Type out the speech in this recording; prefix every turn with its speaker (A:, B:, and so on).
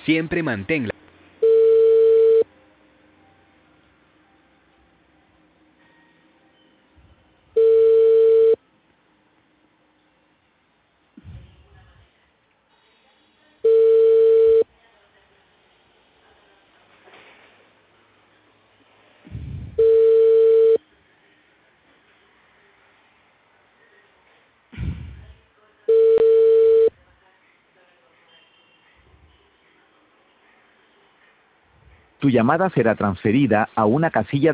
A: Siempre manténla.
B: Tu llamada será transferida a una casilla